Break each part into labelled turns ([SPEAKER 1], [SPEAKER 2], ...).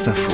[SPEAKER 1] France Info.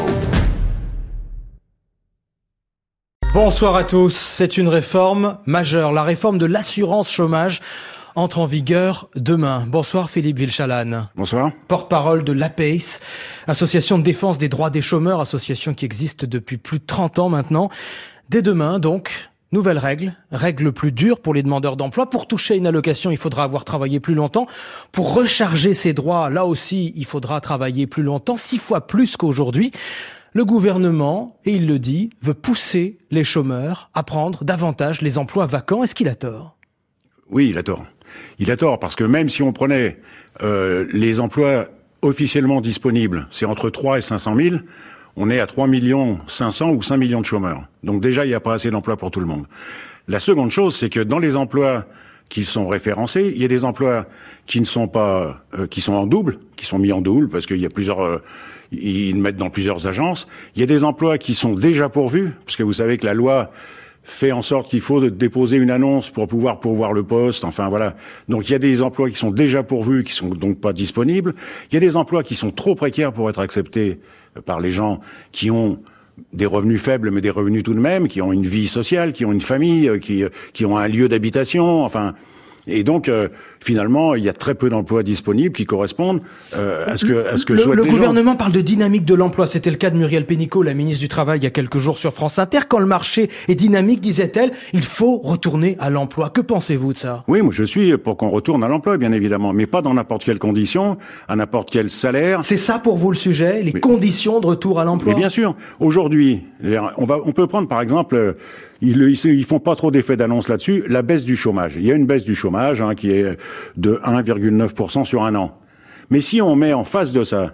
[SPEAKER 2] Bonsoir à tous. C'est une réforme majeure. La réforme de l'assurance chômage entre en vigueur demain. Bonsoir Philippe Vilchalane.
[SPEAKER 3] Bonsoir.
[SPEAKER 2] Porte-parole de l'APEIS, association de défense des droits des chômeurs, association qui existe depuis plus de 30 ans maintenant. Dès demain donc, nouvelle règle plus dure pour les demandeurs d'emploi. Pour toucher une allocation, il faudra avoir travaillé plus longtemps. Pour recharger ses droits, là aussi, il faudra travailler plus longtemps, 6 fois plus qu'aujourd'hui. Le gouvernement, et il le dit, veut pousser les chômeurs à prendre davantage les emplois vacants. Est-ce qu'il a tort ?
[SPEAKER 3] Oui, il a tort. Il a tort parce que même si on prenait les emplois officiellement disponibles, c'est entre 3 et 500 000, on est à 3 500 000 ou 5 millions de chômeurs. Donc déjà, il n'y a pas assez d'emplois pour tout le monde. La seconde chose, c'est que dans les emplois qui sont référencés, il y a des emplois qui ne sont pas, qui sont en double, qui sont mis en double parce qu'il y a plusieurs, ils mettent dans plusieurs agences. Il y a des emplois qui sont déjà pourvus, parce que vous savez que la loi fait en sorte qu'il faut déposer une annonce pour pouvoir pourvoir le poste. Enfin voilà. Donc il y a des emplois qui sont déjà pourvus, qui sont donc pas disponibles. Il y a des emplois qui sont trop précaires pour être acceptés par les gens qui ont des revenus faibles, mais des revenus tout de même, qui ont une vie sociale, qui ont une famille, qui ont un lieu d'habitation, enfin. Et donc, finalement, il y a très peu d'emplois disponibles qui correspondent à ce que souhaitent les gens.
[SPEAKER 2] Le gouvernement parle de dynamique de l'emploi. C'était le cas de Muriel Pénicaud, la ministre du Travail, il y a quelques jours sur France Inter. Quand le marché est dynamique, disait-elle, il faut retourner à l'emploi. Que pensez-vous de ça ?
[SPEAKER 3] Oui, moi je suis pour qu'on retourne à l'emploi, bien évidemment, mais pas dans n'importe quelle condition, à n'importe quel salaire.
[SPEAKER 2] C'est ça pour vous le sujet, les conditions de retour à l'emploi ?
[SPEAKER 3] Mais bien sûr. Aujourd'hui, on peut prendre par exemple... Ils font pas trop d'effets d'annonce là-dessus. La baisse du chômage. Il y a une baisse du chômage qui est de 1,9% sur un an. Mais si on met en face de ça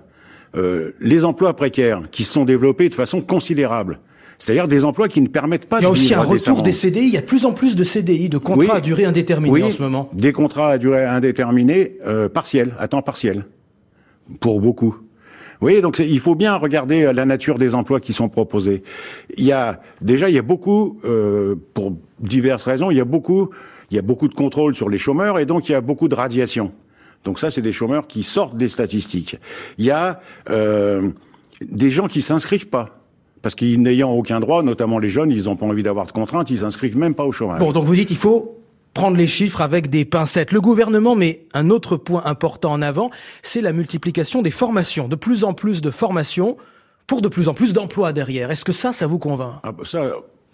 [SPEAKER 3] les emplois précaires qui se sont développés de façon considérable, c'est-à-dire des emplois qui ne permettent pas de vivre décemment.
[SPEAKER 2] Il y a aussi un retour des CDI. Il y a de plus en plus de CDI, de contrats à durée indéterminée en ce moment.
[SPEAKER 3] Des contrats à durée indéterminée partiels, à temps partiel, pour beaucoup. Oui, donc il faut bien regarder la nature des emplois qui sont proposés. Il y a beaucoup, pour diverses raisons, il y a beaucoup de contrôle sur les chômeurs et donc il y a beaucoup de radiation. Donc ça, c'est des chômeurs qui sortent des statistiques. Il y a des gens qui s'inscrivent pas. Parce qu'ils n'ayant aucun droit, notamment les jeunes, ils n'ont pas envie d'avoir de contraintes, ils s'inscrivent même pas au chômage.
[SPEAKER 2] Bon, donc vous dites il faut prendre les chiffres avec des pincettes. Le gouvernement met un autre point important en avant, c'est la multiplication des formations. De plus en plus de formations pour de plus en plus d'emplois derrière. Est-ce que ça vous convainc ?
[SPEAKER 3] Ça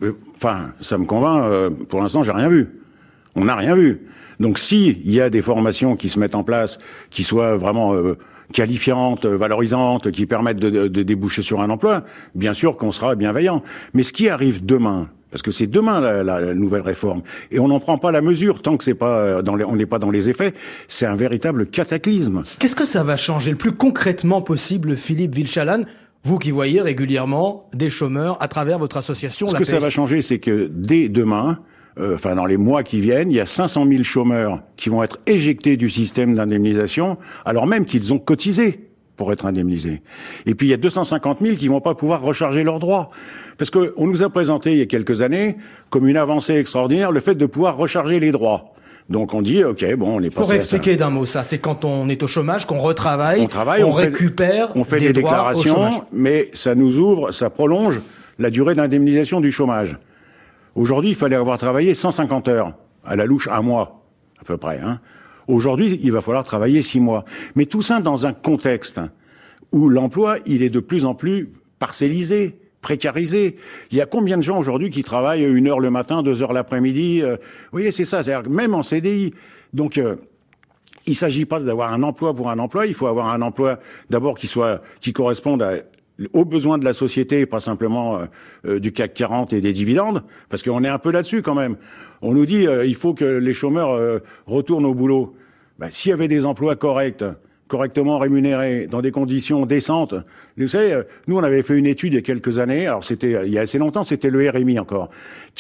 [SPEAKER 3] me convainc. Pour l'instant, j'ai rien vu. On n'a rien vu. Donc, il y a des formations qui se mettent en place, qui soient vraiment qualifiantes, valorisantes, qui permettent de déboucher sur un emploi, bien sûr qu'on sera bienveillant. Mais ce qui arrive demain, parce que c'est demain la nouvelle réforme, et on n'en prend pas la mesure tant que c'est pas on n'est pas dans les effets, c'est un véritable cataclysme.
[SPEAKER 2] Qu'est-ce que ça va changer le plus concrètement possible, Philippe Vilchalane, vous qui voyez régulièrement des chômeurs à travers votre association?
[SPEAKER 3] Ce que ça va changer, c'est que dès demain, dans les mois qui viennent, il y a 500 000 chômeurs qui vont être éjectés du système d'indemnisation, alors même qu'ils ont cotisé pour être indemnisés. Et puis il y a 250 000 qui vont pas pouvoir recharger leurs droits. Parce que on nous a présenté il y a quelques années, comme une avancée extraordinaire, le fait de pouvoir recharger les droits. Donc on dit, ok, bon, on est passé à ça.
[SPEAKER 2] Pour expliquer d'un mot ça, c'est quand on est au chômage, qu'on retravaille, on récupère
[SPEAKER 3] on fait des déclarations, mais ça nous ouvre, ça prolonge la durée d'indemnisation du chômage. Aujourd'hui, il fallait avoir travaillé 150 heures, à la louche, un mois, à peu près, Aujourd'hui, il va falloir travailler 6 mois. Mais tout ça dans un contexte où l'emploi, il est de plus en plus parcellisé, précarisé. Il y a combien de gens aujourd'hui qui travaillent 1 heure le matin, 2 heures l'après-midi Vous voyez, c'est ça. C'est-à-dire même en CDI. Donc, il ne s'agit pas d'avoir un emploi pour un emploi. Il faut avoir un emploi d'abord qui corresponde aux besoins de la société, pas simplement du CAC 40 et des dividendes, parce qu'on est un peu là-dessus quand même. On nous dit il faut que les chômeurs retournent au boulot. S'il y avait des emplois correctement rémunérés, dans des conditions décentes. Vous savez, nous on avait fait une étude il y a quelques années, alors c'était il y a assez longtemps, c'était le RMI encore.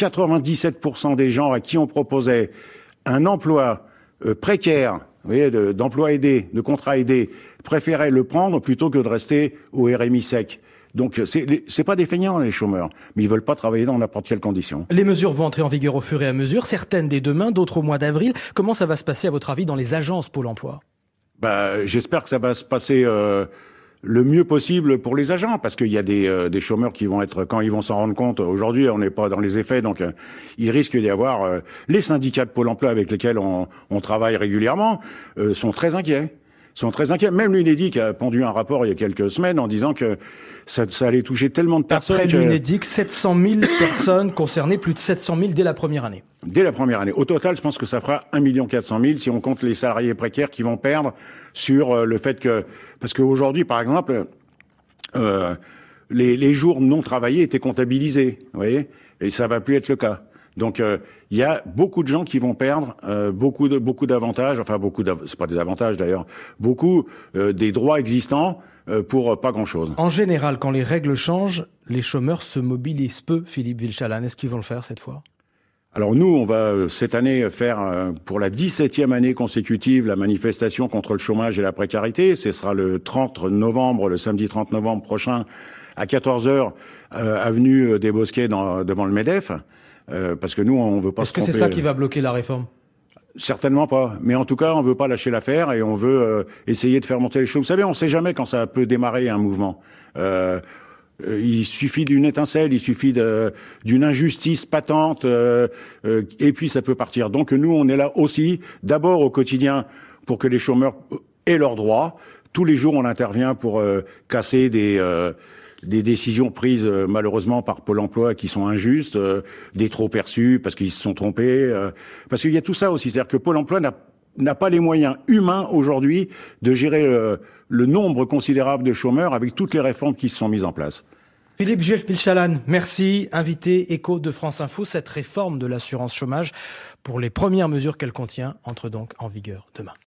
[SPEAKER 3] 97% des gens à qui on proposait un emploi précaire, vous voyez, d'emploi aidé, de contrat aidé, préféraient le prendre plutôt que de rester au RMI sec. Donc c'est pas des feignants les chômeurs, mais ils veulent pas travailler dans n'importe quelle condition.
[SPEAKER 2] Les mesures vont entrer en vigueur au fur et à mesure, certaines dès demain, d'autres au mois d'avril. Comment ça va se passer à votre avis dans les agences Pôle emploi ?
[SPEAKER 3] J'espère que ça va se passer le mieux possible pour les agents, parce qu'il y a des chômeurs qui vont être, quand ils vont s'en rendre compte, aujourd'hui on n'est pas dans les effets, donc il risque d'y avoir, les syndicats de Pôle emploi avec lesquels on travaille régulièrement sont très inquiets. Même l'UNEDIC a pondu un rapport il y a quelques semaines en disant que ça allait toucher tellement de personnes.
[SPEAKER 2] Après l'UNEDIC, 700 000 personnes concernées, plus de 700 000 dès la première année.
[SPEAKER 3] Dès la première année. Au total, je pense que ça fera 1 400 000 si on compte les salariés précaires qui vont perdre sur le fait que... Parce qu'aujourd'hui, par exemple, les jours non travaillés étaient comptabilisés, vous voyez, et ça va plus être le cas. Donc il y a beaucoup de gens qui vont perdre beaucoup d'avantages, enfin c'est pas des avantages d'ailleurs, beaucoup des droits existants pour pas grand-chose.
[SPEAKER 2] En général, quand les règles changent, les chômeurs se mobilisent peu, Philippe Vilchalane. Est-ce qu'ils vont le faire cette fois ?
[SPEAKER 3] Alors nous, on va cette année faire pour la 17e année consécutive la manifestation contre le chômage et la précarité. Ce sera le 30 novembre, le samedi 30 novembre prochain, à 14h, avenue des Bosquets devant le MEDEF. Parce que nous, on veut pas se tromper.
[SPEAKER 2] Est-ce que c'est ça qui va bloquer la réforme ?
[SPEAKER 3] Certainement pas. Mais en tout cas, on veut pas lâcher l'affaire et on veut essayer de faire monter les choses. Vous savez, on sait jamais quand ça peut démarrer un mouvement. Il suffit d'une étincelle, il suffit d'une injustice patente, et puis ça peut partir. Donc nous, on est là aussi, d'abord au quotidien, pour que les chômeurs aient leurs droits. Tous les jours, on intervient pour casser des décisions prises malheureusement par Pôle emploi qui sont injustes, des trop perçus parce qu'ils se sont trompés, parce qu'il y a tout ça aussi, c'est-à-dire que Pôle emploi n'a pas les moyens humains aujourd'hui de gérer le nombre considérable de chômeurs avec toutes les réformes qui se sont mises en place.
[SPEAKER 2] Philippe Vilchalane, merci, invité Écho de France Info. Cette réforme de l'assurance chômage, pour les premières mesures qu'elle contient, entre donc en vigueur demain.